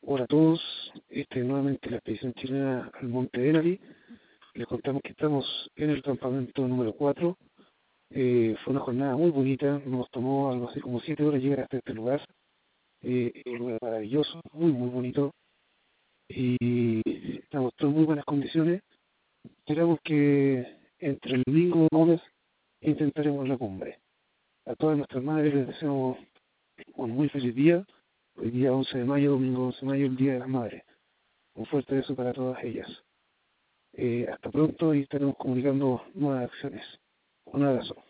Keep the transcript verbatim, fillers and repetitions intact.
Hola a todos, este es nuevamente la expedición chilena al Monte Denali. Les contamos que estamos en el campamento número cuatro. Eh, fue una jornada muy bonita, nos tomó algo así como siete horas llegar hasta este lugar. Eh, es un lugar maravilloso, muy muy bonito, y estamos todos en muy buenas condiciones. Esperamos que entre el domingo y el lunes intentaremos la cumbre. A todas nuestras madres les deseamos un muy feliz día. Hoy día once de mayo, domingo once de mayo, el Día de las Madres. Un fuerte beso para todas ellas. Eh, hasta pronto y estaremos comunicando nuevas acciones. Un abrazo.